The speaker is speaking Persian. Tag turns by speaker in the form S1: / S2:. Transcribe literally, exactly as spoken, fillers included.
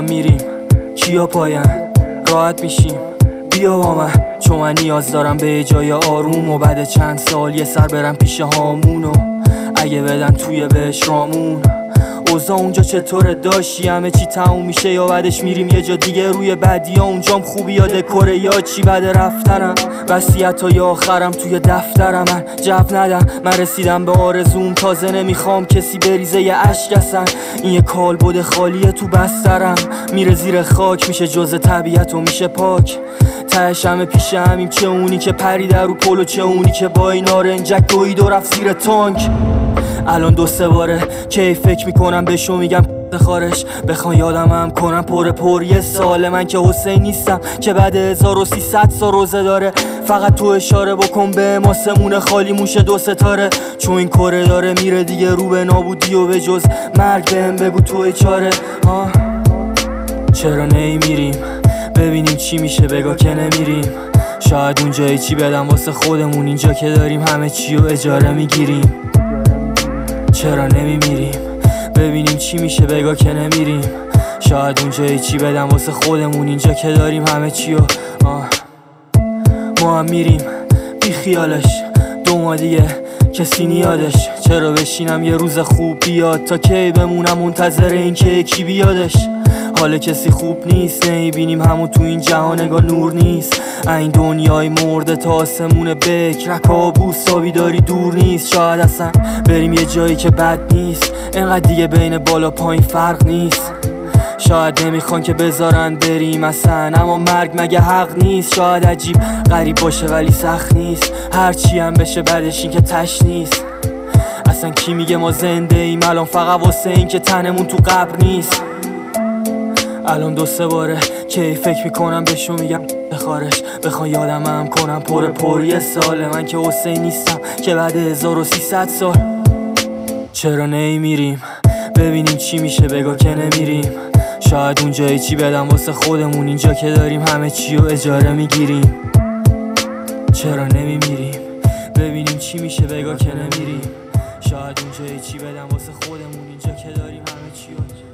S1: هم میریم کیا پاین راحت میشیم بیا با من، چون من نیاز دارم به جای آروم و بعد چند سال یه سر برم پیش هامونو اگه بدن توی بهش رامون. اوضاع اونجا چطوره داشتی؟ همه چی تموم میشه یا بعدش میریم یه جا دیگه روی بعدی ها؟ اونجام خوبی یا دکوره یا چی بعد رفتنم؟ وصیت های آخرم توی دفترم، من جواب ندم، من رسیدم به آرزوم، تازه نمیخوام کسی بریزه یه عشق اصلا. این یه کالبد خالیه تو بسترم، میره زیر خاک، میشه جزء طبیعت و میشه پاک. تهش همه پیش همیم، چه اونی که پریده رو پلو، چه اونی که با این نارنجک دوید و رفت زیر تانک. الان دو سه باره که فکر میکنم بهشو میگم خارش بخوان یادم هم کنم پر پر یه سال من که حسین نیستم که بعد هزار و سیصد سال روزه داره. فقط تو اشاره بکن به ماسمون خالی موشه دو ستاره، چون این کره داره میره دیگه رو به نابودی و به جز مرگ بهم بگو توی چاره. آه چرا نمیریم ببینیم چی میشه، بگا که نمیریم، شاید اونجایی چی بدم واسه خودمون، اینجا که داریم همه چی رو اجاره میگیریم. چرا نمیمیریم ببینیم چی میشه، بگا که نمیریم، شاید اونجایی چی بدم واسه خودمون، اینجا که داریم همه چی رو آه. ما هم میریم بی خیالش دو ما دیگه کسی نیادش، چرا بشینم یه روز خوب بیاد تا کی بمونم منتظر این که یکی بیادش. حال کسی خوب نیست، نمیبینیم همون تو این جهان نگاه نور نیست، این دنیای مرده تا آسمون بکر کابوس تابی داری دور نیست. شاید اصلا بریم یه جایی که بد نیست، اینقدر دیگه بین بالا پایین فرق نیست. شاید نمیخوان که بذارن بریم اصلا، اما مرگ مگه حق نیست؟ شاید عجیب غریب باشه ولی سخت نیست، هرچی هم بشه بعدش این که تش نیست. اصلا کی میگه ما زنده ایم الان فقط واسه این که تنمون تو قبر نیست؟ الان دو سه باره که فکر میکنم بهشو میگم خارش بخوان یادم هم کنم پر پر یه سال من که حسین نیستم که بعد هزار و سیصد سال. چرا نمیریم ببینیم چی میشه، بگا که نمیریم، شاید اونجایی چی بدم واسه خودمون، اینجا که داریم همه چی رو اجاره میگیریم. چرا نمیمیریم ببینیم چی میشه، بگا که نمیریم، شاید اونجایی چی بدم واسه خودمون، اینجا که داریم همه چی رو